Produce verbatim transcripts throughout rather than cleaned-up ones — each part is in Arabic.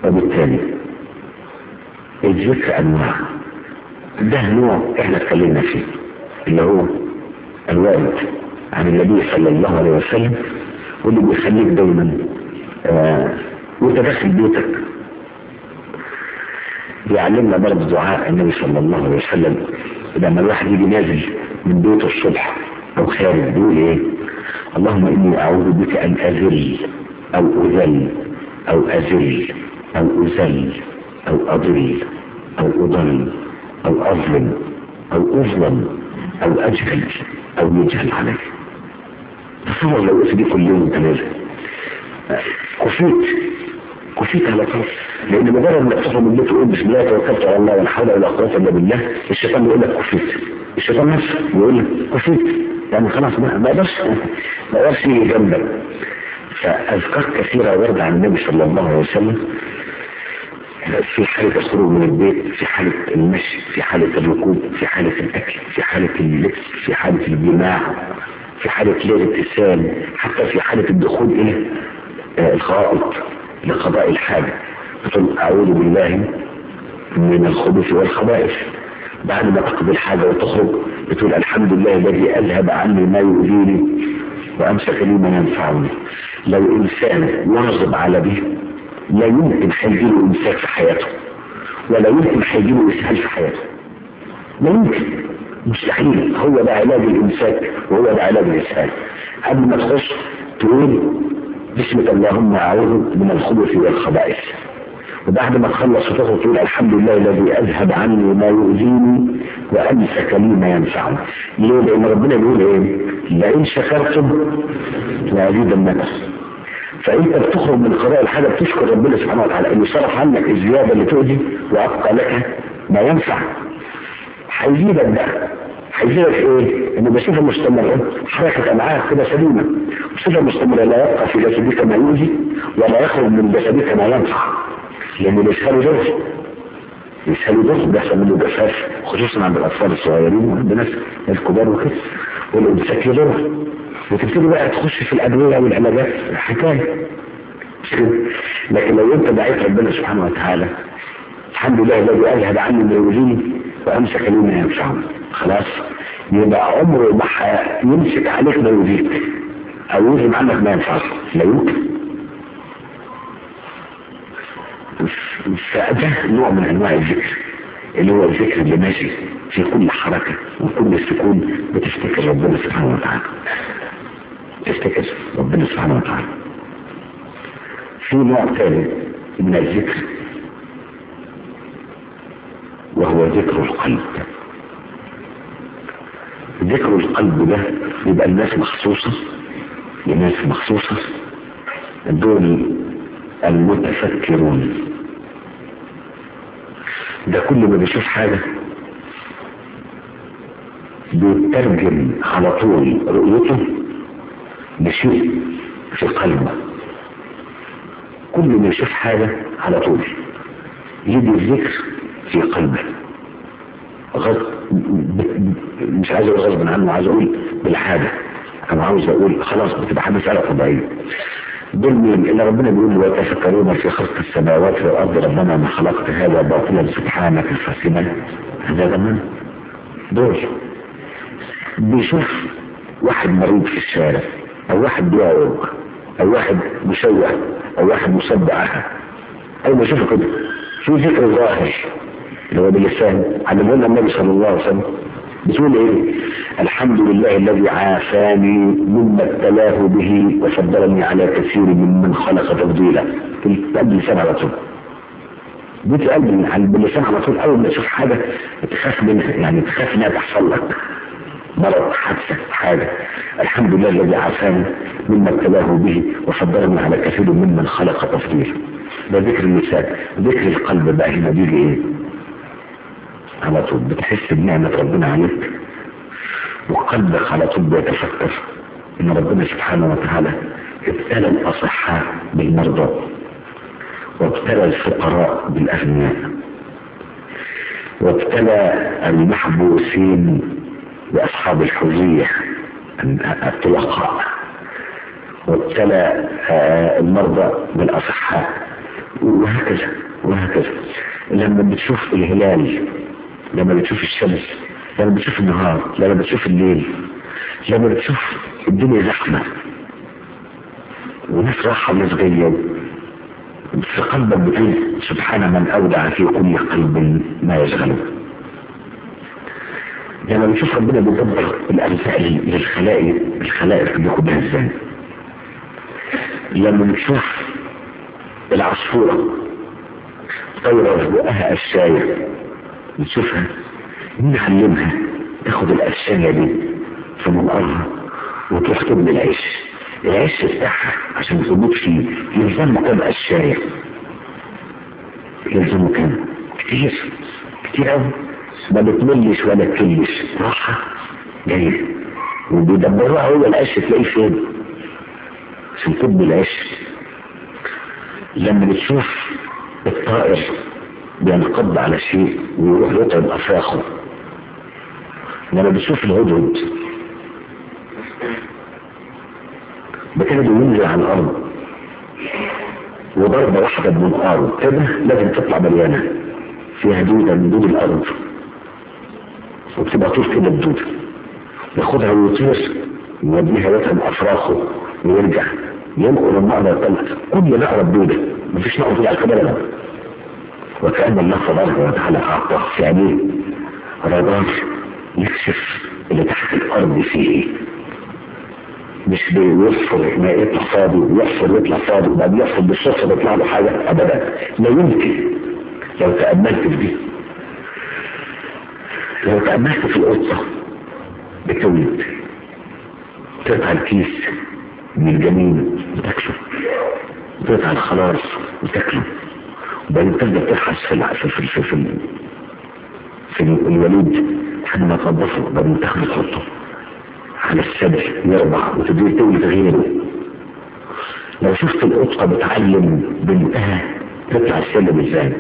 وبالتالي الذكر انواع. ده نوع احنا اتكلمنا فيه اللي هو الوارد عن النبي صلى الله عليه وسلم، واللي بيخليك دايما آه وانت داخل بيتك بيعلمنا برضه دعاء النبي صلى الله عليه وسلم لما الواحد يجي نازل من بيته الصبح او خارج بيقول ايه؟ اللهم اني اعوذ بك ان اذل او اذل او اذل او اذل او اضل او اضل او اظلم او اظلم او اجهل او يجهل علي. تصور لو قلت دي كل يوم انت نازل كفيت كفيت على طول، لان مجرد ما تخرج من البيت تقول بسم الله توكلت على الله ولا حول ولا قوه الا بالله، الشيطان بيقول لك كفيت، الشيطان نفسه بيقول لك كفيت، يعني خلاص ما يقدرش ما يقدرش يجي جنبك. فاذكار كثيره ورد عن النبي صلى الله عليه وسلم في حالة الخروج من البيت، في حالة المشي، في حالة الركوب، في حالة الأكل، في حالة اللبس، في حالة الجماع، في حالة الاغتسال، حتى في حالة الدخول إلى الخائط لقضاء الحاجة. بتقول أعوذ بالله من الخبث والخبائث. بعد ما تقضي الحاجة وتخرج بتقول الحمد لله الذي أذهب عني ما يؤذيني وأمسك لي ما ينفعني. لو إنسان واظب على به لا يمكن هيجيله إمساك في حياته، ولا يمكن هيجيله إسهال في حياته، لا يمكن، مستحيل. هو ده علاج الإمساك وهو ده علاج الإسهال. قبل ما تخش تقول بسم اللهم أعوذ من الخبث والخبائث، وبعد ما تخلص وتخرج تقول الحمد لله الذي أذهب عني ما يؤذيني وأمسك لي ما ينفعني. ليه؟ لأن ربنا بيقول إيه؟ لئن شكرتم لأزيدنكم. فانت بتخرج من قضاء الحاجه بتشكر ربنا سبحانه وتعالى انه صرف عنك الزياده اللي تؤذي وابقى لك ما ينفع. هيزيدك بقى، هيزيدك ايه؟ انه بصفه مستمره حركه امعاء كده سليمه، بصفه مستمره لا يبقى في جسدك ما يؤذي ولا يخرج من جسدك ما ينفع، لان الاسهال يضر، الاسهال يضر بيحصل منه جفاف خصوصا عند الاطفال الصغيرين وعند الناس الكبار وكده، والامساك يضر. وتبتدي بقى تخش في الادويه والعلاجات حكايه. لكن لو انت دعيت ربنا سبحانه وتعالى الحمد لله الذي اذهب عني ما يؤذيني وامسك لي ما ينفعني، خلاص يبقى عمره ما يمسك عليك ما يؤذيك او يذهب عنك ما ينفعك، لا يمكن. فده نوع من انواع الذكر اللي هو الذكر اللي ماشي في كل حركه وكل سكون بتفتكر ربنا سبحانه وتعالى، تفتكر ربنا سبحانه وتعالى. في نوع ثاني من الذكر وهو ذكر القلب. ذكر القلب ده يبقى الناس مخصوصة، الناس مخصوصة دول المتفكرون. ده كل ما بيشوف حاجة بيترجم على طول رؤيته بشيء في قلبه. كل ما يشوف حاجة على طول يجي الذكر في قلبه. غض... مش عايز اقول غصبا عنه، عايز اقول بالحاجة، انا عاوز اقول خلاص بتبقى حاجة مسألة طبيعية. دول مين اللي ربنا بيقول ويتفكرون في خلق السماوات والارض ربنا ما خلقت هذا باطلا سبحانك فاسما هذا زمان. دول بيشوف واحد مريض في الشارع او واحد بيعوج او واحد مشوه او واحد مصدع، اول ما يشوفه كده شو ذكر ظاهر اللي هو باللسان علمه لنا النبي صلى الله عليه وسلم. بتقول ايه؟ الحمد لله الذي عافاني مما ابتلاه به وفضلني على كثير ممن خلق تفضيلا. قلب اللسان على طول، بيت قلب باللسان على طول. اول ما تشوف حاجه تخاف منها، يعني تخاف انها تحصل لك مرض، حادثه، حاجه، الحمد لله الذي عافاني مما ابتلاه به وفضلني على كثير ممن خلق تفضيلا. ده ذكر اللسان. ذكر القلب بقى هنا بيجي ايه؟ على طول بتحس بنعمة ربنا عليك وقلبك على طول بيتفكر ان ربنا سبحانه وتعالى ابتلى الاصحاء بالمرضى وابتلى الفقراء بالاغنياء وابتلى المحبوسين باصحاب الحرية الطلقاء وابتلى المرضى بالاصحاء وهكذا وهكذا. لما بتشوف الهلال، لما بتشوف الشمس، لما بتشوف النهار، لما بتشوف الليل، لما بتشوف الدنيا زحمة وناس راحة وناس جاية، في قلبك بتقول سبحان من أودع في كل قلب ما يشغله. لما بتشوف ربنا بيدبر الأرزاق للخلائق، الخلائق بياخدها ازاي. لما بتشوف العصفورة طيرة بقها قشاية، بتشوفها مين علمها تاخد القشاية دي في منقرها وتروح تبني العيش. العيش بتاعها عشان تضيف فيه يلزمه كام قشاية؟ يلزمه كام؟ كتير كتير قوي، ما بتملش ولا تكلش، راحة جاية وبيدبروها. هو العيش تلاقيه فين عشان تبني العيش. لما بتشوف الطائر بينقض على شيء ويروح يطعم أفراخه، لما بتشوف الهدهد بكده بينزل على الأرض وضربة واحدة بمنقاره كده لازم تطلع مليانة فيها دودة من دود الأرض، وبتبقى طول كده الدودة، ياخدها ويطير يوديها يطعم أفراخه ويرجع ينقل النقطة يطلع كل نقرة دودة، مفيش نقطة طلع كده. وكأن الله سبحانه وتعالى أعطاه في عينيه رادار يكشف اللي تحت الأرض فيه ايه، مش بيوصل ما يطلع فاضي ويحصل يطلع فاضي وبعد يحصل بالصدفة يطلع له حاجة أبدا. لا يمكن. لو تأملت في دي، لو تأملت في القطة بتولد تقطع الكيس من الجنين وتاكله، تقطع الخلاص وتاكله، وبعدين تبدأ تبحث في العسل في في في, في الوليد لحد ما تنظفه، وبعدين تاخده تحطه على السبع يربع وتبدأ تولد غيره. لو شفت القطة بتعلم بنتها تطلع السلم ازاي،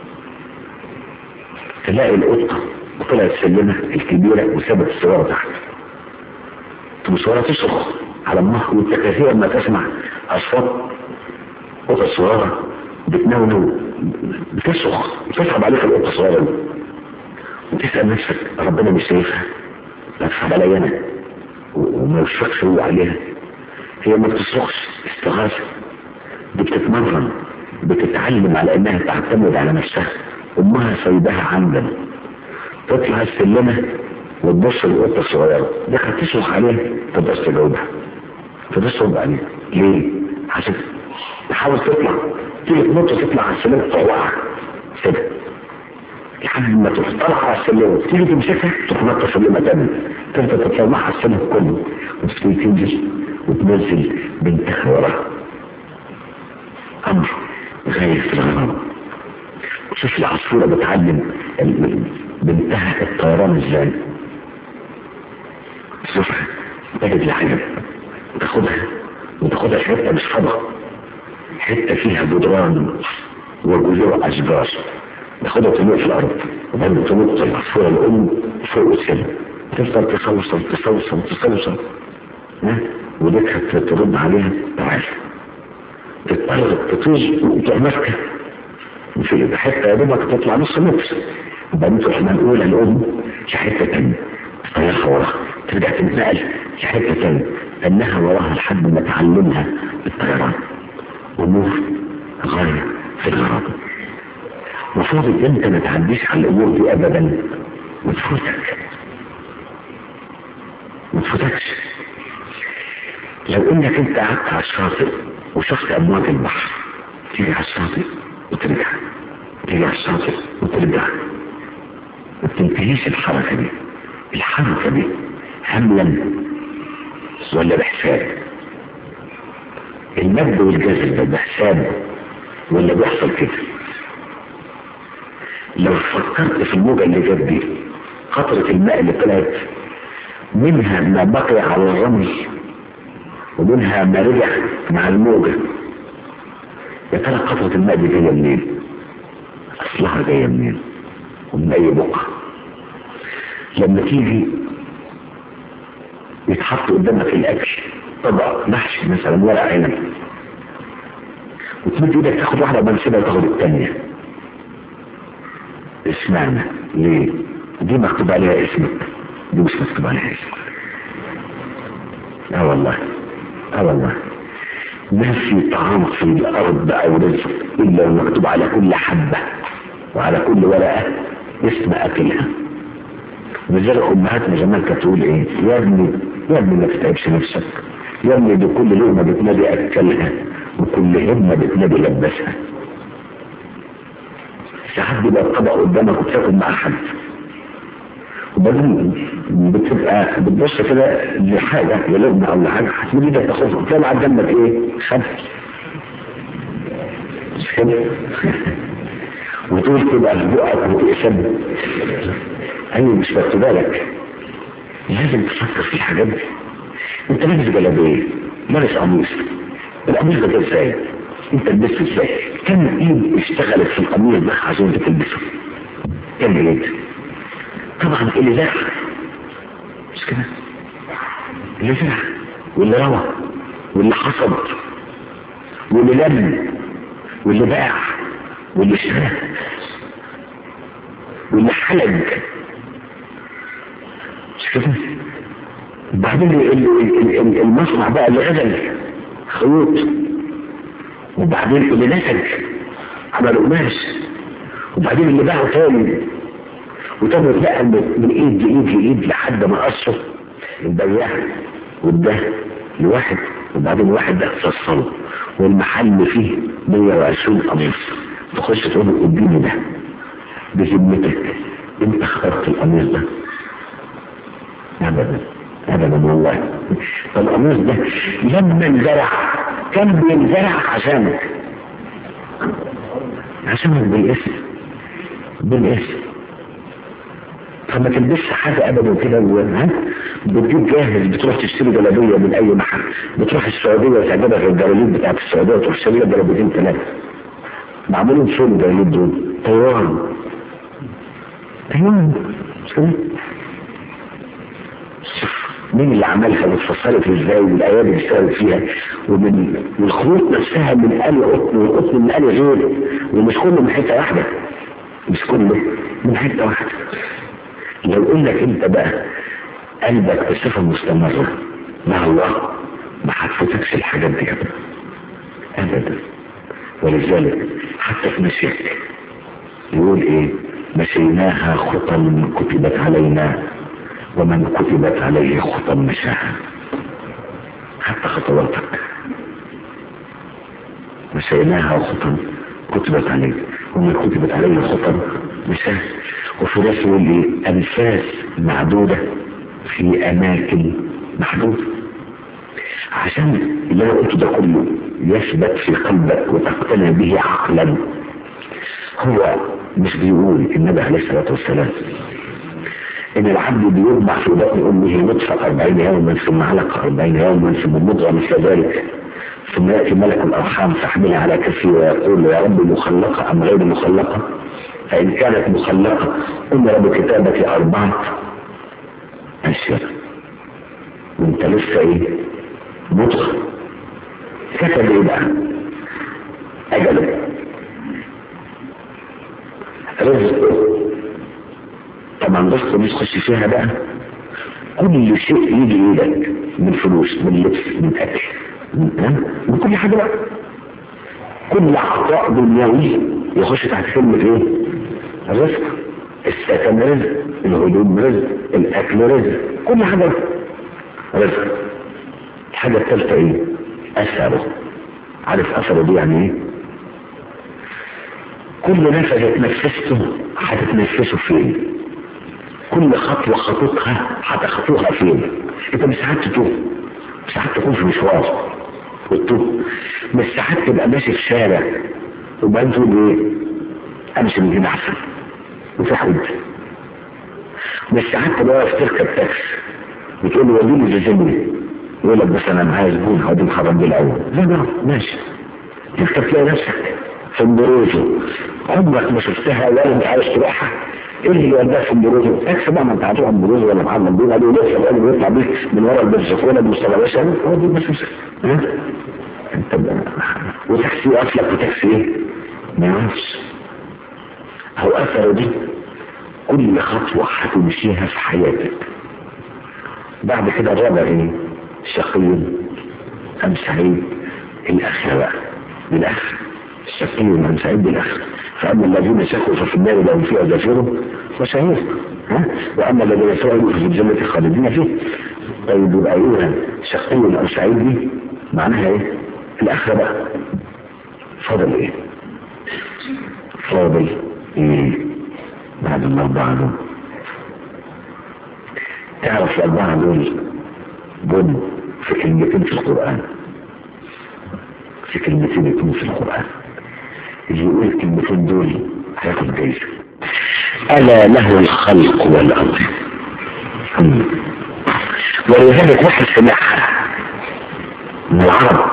تلاقي القطة طلعت السلمة الكبيرة وسابت الصغيرة تحت، تبقى الصغيرة تصرخ على امها، وانت كثيرا ما تسمع اصوات قطة صغيرة بتنونو بتصرخ، بتصعب عليك القطة الصغيرة دي، وتسأل نفسك ربنا مش شايفها؟ لا تصعب علي انا وما يشفقش هو عليها. هي ما بتصرخش استغاثة، دي بتتمرن، بتتعلم على انها تعتمد على نفسها. امها سايباها عندنا تطلع السلمة وتبص للقطة الصغيرة دي هتصرخ عليها، تبقى تجاوبها، تتصرف عليها ليه؟ عشان تحاول تطلع، تيجي تنط تطلع على السلمة تطلعها كده لحد ما تطلع على السلمة، تيجي تمسكها تنط السلمة تاني، تفضل تطلعها على السلمة كله وتبتدي تنزل وتنزل بنتها وراها. امر غاية في الغرام. شوف العصفورة بتعلم بنتها الطيران ازاي، شوفها تجد العجب وتاخدها وتاخدها حتة مش فضة، حتة فيها جدران وجذور اشجار، تاخدها تنوع في الارض وبعدين تنط العصفورة الام فوق السلم، تفضل تصوصل تصوصل تصوصل وديكها ترد عليها تعالى، تتقرب تطير وتروح ماسكة في حتة يا دوبك تطلع نص متر، وبعدين تروح منقولة الام لحتة تانية تطيرها وراها، ترجع تنتقل لحتة تانية انها وراها لحد ما تعلمها الطيران. امور غاية في الغرابة. مفروض انت ما تعديش على الامور دي ابدا وتفوتك ما تفوتكش. لو انك انت قعدت على الشاطئ وشفت امواج البحر، تيجي على الشاطئ وترجع، تيجي على الشاطئ وترجع، ما بتنتهيش الحركة دي. الحركة دي هملا ولا بحساب؟ المد والجزر ده بحساب ولا بيحصل كده؟ لو فكرت في الموجة اللي جت دي، قطرة الماء اللي طلعت منها ما بقي على الرمل ومنها ما رجع مع الموجة، يا ترى قطرة الماء دي جاية منين؟ اصلها جاية منين؟ ومن اي بقعة؟ لما تيجي يتحط قدامك الاكل، طبق محشي مثلا ورق عنب وتمد ايدك تاخد واحدة منسبة وتاخد الثانية. اسمعنا ليه؟ دي مكتوب عليها اسمك، دي مش مكتوب عليها اسمك. اه والله اه والله ما في طعام في الارض او رزق الا مكتوب على كل حبة وعلى كل ورقة اسم اكلها. ولذلك امهاتنا زمان كانت تقول ايه؟ يا ابني يا ابني ما تتعبش نفسك، يا ابني دي كل لقمة بتنادي اكلها وكل همة بتنادي لبسها. ساعات بيبقى الطبق قدامك وبتاكل مع حد، وبعدين بتبقى بتبص كده لحاجة للقمة او لحاجة هتمد ايدك تاخدها تلاقي على جنبك ايه؟ خبز. مش كده؟ وتقول كده في بقك وتقسم. ايوه مش واخد بالك، لازم تفكر في الحاجات دي. انت لابس جلابيه، لابس قميص، القميص ده ازاي؟ انت لبسته ازاي؟ كم ايد اشتغلت في القميص ده عشان انت تلبسه؟ كم ايد؟ طبعا اللي زرع، مش كده؟ اللي زرع واللي روى واللي حصد واللي لم واللي باع واللي اشترى واللي حلج، مش كده؟ وبعدين المصنع بقى اللي غزل خيوط، وبعدين اللي نسج عمل قماش، وبعدين اللي باعه تاني وتم يتنقل من ايد لايد لايد لحد ما قصه البياع وده لواحد، وبعدين واحد ده اختصاصه والمحل فيه مية وعشرين قميص. تخش تقول له اديني ده بذمتك، انت اخترت القميص ده؟ ابدا ابدا والله. فالقميص ده لما انزرع كان بينزرع عشانك، عشانك بالاسم بالاسم. فما تلبسش حاجة ابدا كده ها، بتجيب جاهز، بتروح تشتري جلابية من اي محل، بتروح السعودية وتعجبك الجلابيات بتاعت السعودية وتروح تشتري جلابيتين ثلاثة معمولين فين الجلابيات دول؟ طيران طيران مش كده؟ مين اللي عملها واتفصلت ازاي والايادي اللي اشتغلت فيها، ومن والخيوط نفسها من آل قطن والقطن من آل غيره، ومش كله من حته واحده، مش كله من حته واحده. لو قلنا انت بقى قلبك بصفه مستمره مع الله ما هتفوتكش الحاجات دي ابدا ابدا. ولذلك حتى في مشيك يقول ايه؟ مشيناها خطى كتبت علينا ومن كتبت عليه خطى مشاها. حتى خطواتك مشيناها خطى كتبت عليه ومن كتبت عليه خطى مشاها. وفي ناس يقول لي انفاس معدودة في اماكن محدودة، عشان اللي انا قلته ده كله يثبت في قلبك وتقتنع به عقلا. هو مش بيقول النبي عليه الصلاة والسلام ان العبد بيجمع في بطن امه نطفة اربعين يوما ثم علقة اربعين يوما ثم مضغة مثل ذلك ثم يأتي ملك الارحام فاحملها على كفي ويقول يا رب مخلقة ام غير مخلقة؟ فان كانت مخلقة امر بكتابة اربعة اشهر وانت لسه ايه؟ مضغة. كتب ايه بقى؟ اجله، رزقه. طبعا رزقه مش تخش فيها بقى كل شيء يجي ايدك من فلوس من لبس من اكل من, من كل حاجة بقى. كل عطاء دنيوي يخش تحت كلمة ايه؟ الرزق. السكن رزق، الهدوم رزق، الاكل رزق، كل حاجة رزق. الحاجة الثالثة ايه؟ اثره. عارف اثره دي يعني ايه؟ كل نفس اتنفسته هتتنفسه فين؟ كل خطوة خطوتها هتخطوها فين؟ انت مش ساعات تتوه، مش ساعات تكون في مشوار وتتوه، مش ساعات تبقى ماشي في شارع وبعدين تقول ايه؟ امشي من هنا احسن وتحود. مش ساعات تبقى واقف تركب تاكسي وتقول له وديني جزمني، يقول لك بس انا معايا زبون هوديه الخرم دي الاول. لا لا ماشي، تركب تلاقي نفسك في البروزو عمرك ما شفتها ولا انت عايز تروحها. ايه اللي وداك في البروزو؟ تاكسي بقى، ما انت هتروح البروزو ولا محمد بيه قالوا لسه بقى بيطلع بيك من ورا البرزخونه بالمستوى هو دي بس. انت وتاكسي اصلك وتاكسي ايه ما يعرفش. هو اثره دي كل خطوة هتمشيها في حياتك. بعد كده الرابع ايه؟ شقي ام سعيد؟ الاخرة بقى بالاخرة، الشقي ام سعيد بالاخرة. فاما الذين شقوا ففي النار لهم فيها زفير وشهير، ها؟ واما الذين سعدوا ففي الجنة خالدين فيه. طيب يبقى ايه شقي ام سعيد دي معناها ايه؟ الاخرة بقى. فاضل ايه؟ فاضل ايه بعد الاربعة دول؟ تعرف الاربعة دول دول في كلمتين في القرآن، في كلمتين يكونوا في القرآن. اللي يقول الكلمتين دول هياخد جايزة. ألا له الخلق والأمر. ولذلك واحد سمعها من العرب،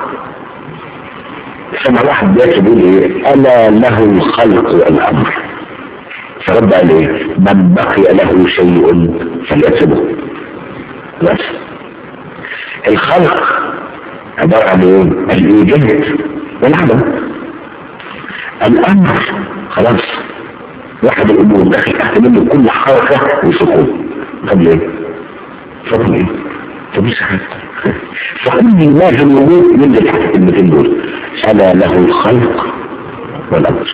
سمع واحد بيته بيقول ايه؟ ألا له الخلق والأمر. فرد قال ايه؟ من بقي له شيء فليكتبه. بس الخلق عبارة عن ايه؟ الايجاد والعدم. الامر خلاص واحد الامور داخل تحت منه كل حركة وسكون. طب ليه؟ طب ليه؟ طب ليه سحب؟ فكل ما في الوجود ينزل تحت الكلمتين دول. ألا له الخلق والامر.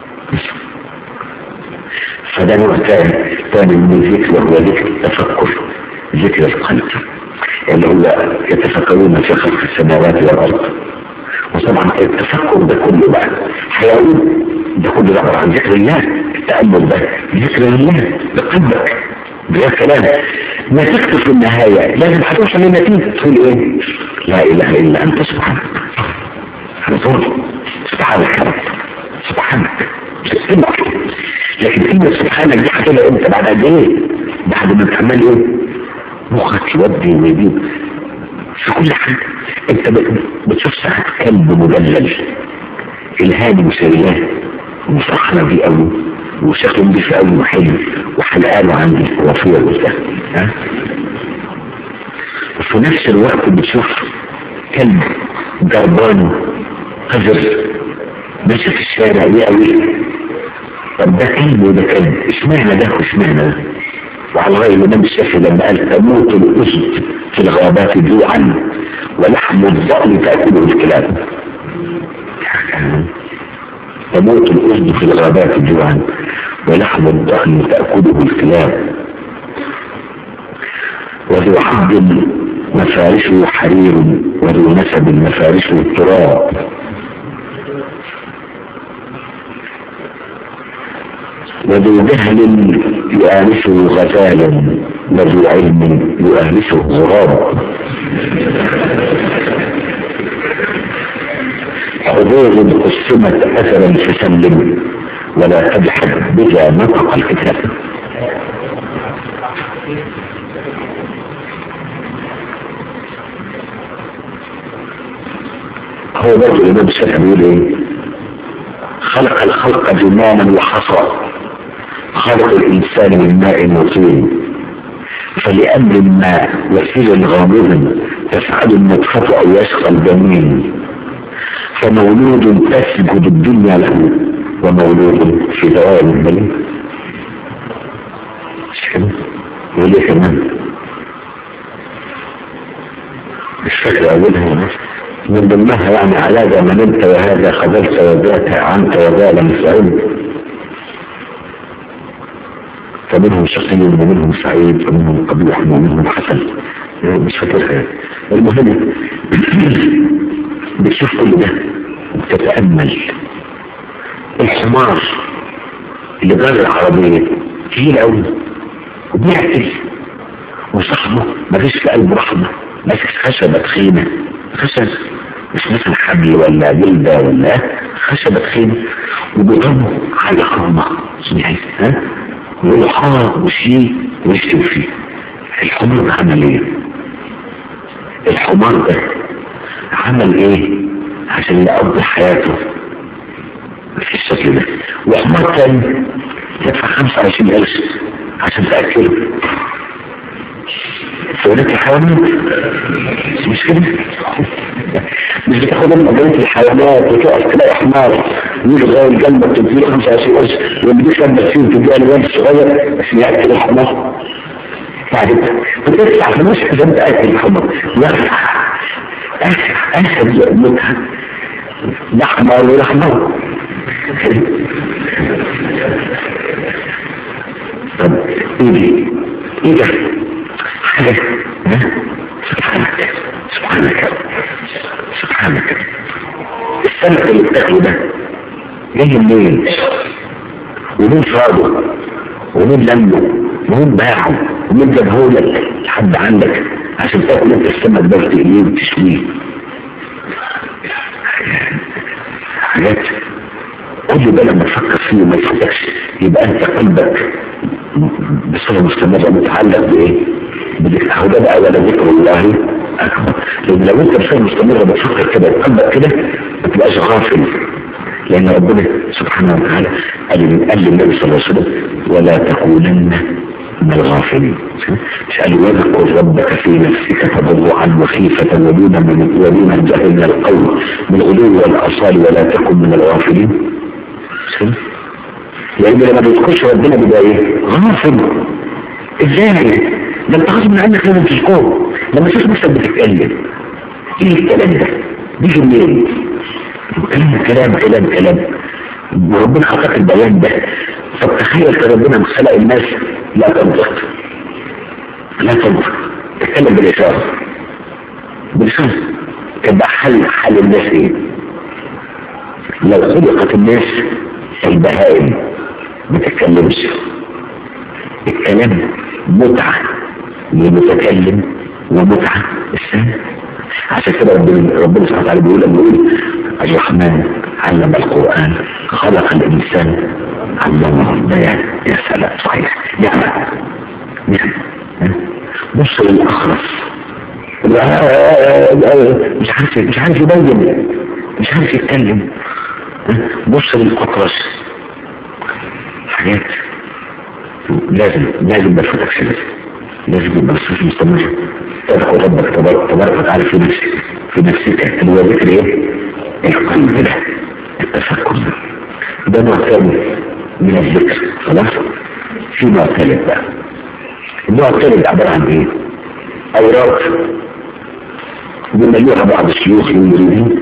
فده نوع تاني تاني من الذكر، وهو ذكر التفكر، ذكر القلب، اللي هو يتفكرون في خلق السماوات والارض. وطبعا التفكر ده كله بقى هيقول ده كله ده عن ذكر الله. التأمل ده ذكر الله بقلبك بغير كلام. ما تكتب في النهاية لازم هتوصل للنتيجة تقول ايه؟ لا اله الا انت سبحانك. انا طول سبحانك يا رب، سبحانك سبحانك. لكن كلمة سبحانك دي هتبقى امتى؟ بعد قد ايه؟ بعد ما تعمل ايه؟ مخك يودي ويجيب في كل حاجة. انت بتشوف ساعات كلب مدلل الهادي مسيراه ومفرحنا بيه قوي وشكله نضيف قوي وحلو وحلقانه عندي وفيه وبتاع، ها؟ وفي نفس الوقت بتشوف كلب جربان قذر ماشي في الشارع يقوي. طب ده كلب وده كلب، اشمعنى ده واشمعنى ده؟ وعلى رأي الإمام الشافعي لما قال تموت الأسد في الغابات جوعا ولحم الضأن تأكله الكلاب. تموت الأسد في الغابات جوعا ولحم الضأن تأكله الكلاب. وذو عبد مفارشه حرير وذو نسب مفارشه التراب. وذو جهل يؤانسه غزال وذو علم يؤانسه غراب. حضور قسمت اثرا فسلم ولا تجحد بذا نطق الكتاب. هو برضه الامام الشافعي بيقول ايه؟ خلق الخلق جمالا وحصى، خلق الإنسان من ماء وطين، فلأمر الماء وسيل غامض تسعد النطفة أو يشقى الجنين، فمولود تسجد الدنيا له ومولود في دوام الملك. مش كده؟ وليه كمان؟ مش فاكر أولها من ضمنها يعني على من انت وهذا خذلت وذاك عنك وذا لم سعد، فمنهم شقي ومنهم سعيد ومنهم قبيح ومنهم حسن. مش فاكرها. المهم بتشوف كل ده وتتأمل. الحمار اللي جرى العربية تقيل قوي وبيعتل وصاحبه مفيش في قلبه رحمة، ماسك خشبة تخينة، خشب مش مثلا حبل ولا جلدة ولا خشبة تخينة وبيضربه على عظمة يعني، ها؟ ويقول حار وشي ويشتم فيه. الحمار ده عمل ايه؟ الحمار ده عمل ايه عشان يقضي حياته في الشكل ده؟ وحمار تاني يدفع خمسة وعشرين ألف عشان تأكله. فولاد الحيوانات مش كده؟ مش بتاخد من مجالات الحيوانات وتقف تلاقي حمار يجي صغير جنبك تديله خمسة وعشرين قرش ويديك لما فيه تديها الواد الصغير بس يأكل الحمار. بعد بتدفع فلوس عشان تأكل الحمار. لا أسهل متعة ده حمار ولا حمار. طب ايه دي؟ ايه ده؟ حاجة سبحانك سبحانك سبحانك. السمك اللي بتاكله ده جاي منين؟ ومين صاده؟ ومين لمه؟ ومين باعه؟ ومين جابهولك لحد عندك عشان تاكل انت السمك ده وتقليه وتشويه؟ حاجات كل ده لما تفكر فيه وما يفوتكش يبقى انت قلبك بصفة مستمرة متعلق بايه؟ اهو ده بقى ولا ذكر الله اكبر. لان لو انت بصفة مستمرة بتفكر كده قلبك كده ما تبقاش غافل، لان ربنا سبحانه وتعالى قال قال للنبي صلى الله عليه وسلم ولا تكونن من الغافلين. قال واذكر ربك في نفسك تضرعا وخيفة ودون من ودون الجهل من القول بالغدو والاصال ولا تكن من الغافلين. يعني لما بيذكرش ربنا بيبقى ايه؟ غافل. ازاي؟ ده انت غصب عنك لازم تذكره. لما تشوف نفسك بتتكلم ايه الكلام ده؟ بيجي منين؟ كلام كلام كلام كلام وربنا خلق البيان ده. طب تخيل كده ربنا خلق الناس لا تنطق لا تنطق تتكلم بالإشارة بالإشارة. تبقى حل حل الناس ايه؟ لو خلقت الناس البهائم ما تتكلمش. الكلام متعة للمتكلم ومتعة السامع. عشان كده ربنا ربنا سبحانه وتعالى بيقول بيقول الرحمن علم القرآن خلق الإنسان علمه البيان. يا سلام صحيح. نعم نعم. بص للأخرس مش عارف مش عارف يبين مش عارف يتكلم. بص للأطرش. حاجات لازم لازم بفتك شلس لازم يبقى الصوت مستمر. تذكر ربك تبارك وتعالى في نفسك في نفسك اللي هو ذكر ايه؟ القلب ده التفكر ده ده نوع ثاني من الذكر. خلاص في نوع ثالث بقى. النوع الثالث عبارة عن ايه؟ اوراق بيملوها بعض الشيوخ المريدين.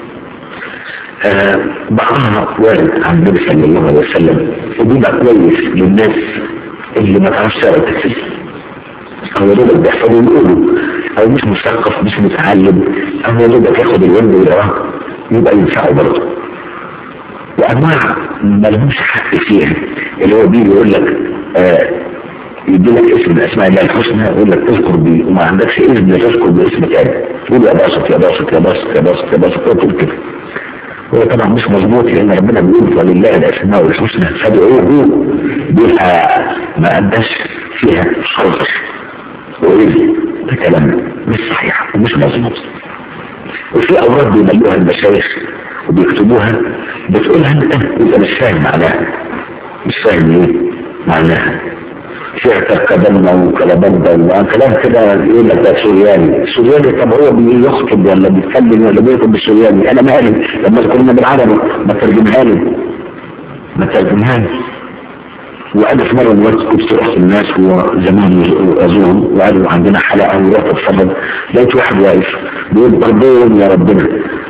آه بعضها وارد عن النبي صلى الله عليه وسلم وبيبقى كويس للناس اللي ما تعرفش تقرا تفسير او يا دوبك بيحفظوا يقولوا او مش مثقف مش متعلم او يا دوبك ياخد الورد ويقراه يبقى ينفعه برضه. وانواع ما لهمش حق فيها اللي هو بيجي يقول لك آه يدي لك اسم من اسماء الله الحسنى يقول لك تذكر بيه وما عندكش اذن تذكر باسم تاني تقول يا باسط يا باسط يا باسط يا باسط يا باسط تقول كده. هو طبعا مش مظبوط لان ربنا بيقول ولله الاسماء الحسنى فادعوه بها ما اداش فيها حرف وايه ده كلام مش صحيح ومش مظبوط. وفي اوراق بيملوها المشايخ وبيكتبوها بتقولها انت انت مش فاهم معناها مش فاهم ايه معناها. فيها تركبنا وكلابنا وكلام كده يقول لك ده سورياني. السورياني طب هو بيخطب ولا بيتكلم ولا بيكتب بالسورياني؟ انا مالي لما تكلمنا بالعربي ما ترجمها لي ما ترجمها لي. وانا في مره دلوقتي كنت رحت الناس وزمان ازورهم وقالوا عندنا حلقه ورحت اتفرج لقيت واحد واقف بيقول برضون يا ربنا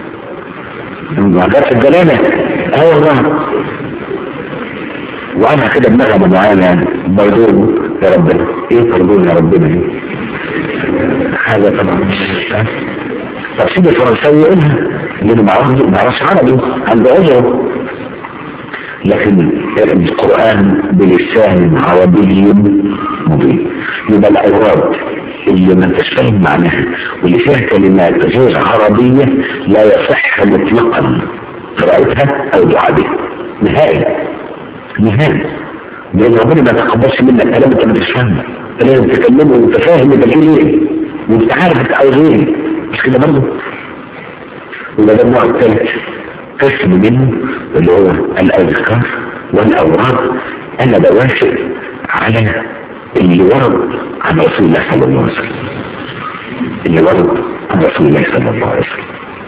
جت الجلاله. اه والله وانا كده بنغمه معانا يعني برضون يا ربنا. ايه برضون يا ربنا ايه؟ حاجه طبعا طب سيدي الفرنساوي يقولها لانه ما يعرفش عربي عنده عذره. لكن القرآن بلسان عربي مبين. يبقى الأوراد اللي ما انتش فاهم معناها واللي فيها كلمات غير عربية لا يصح مطلقا قراءتها أو دعاء بها نهائي نهائي. لأن ربنا ما تقبلش منك كلام انت ما تفهمه. انت لازم تكلمه وانت فاهم انت بتقول ايه وانت عارف انت عاوز ايه. مش كده برضه؟ وده ده النوع الثالث قسم منه اللي هو الأذكار والأوراد. أنا بوافق على اللي ورد عن رسول الله صلى الله عليه وسلم اللي ورد عن رسول الله صلى الله عليه وسلم.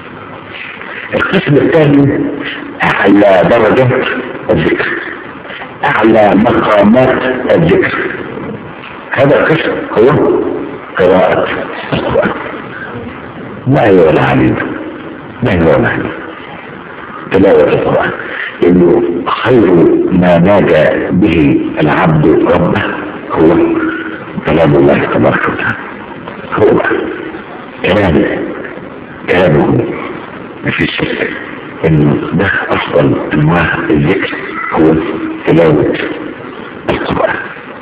القسم الثاني اعلى درجات الذكر، اعلى مقامات الذكر. هذا القسم هو قراءة القرآن. ما هي ولا عليم، ما هي ولا عليم تلاوة القرآن، لأنه خير ما نادى به العبد ربه هو كلام الله تبارك وتعالى. هو كلام كلامه ما في شك انه ده افضل انواع الذكر هو تلاوة القرآن.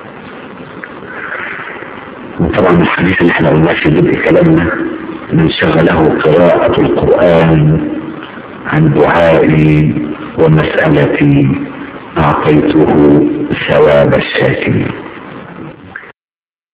وطبعا الحديث اللي احنا قلناه في بدء كلامنا من شغله قراءة القرآن عن دعائي ومسألتي أعطيته ثواب الشاكرين.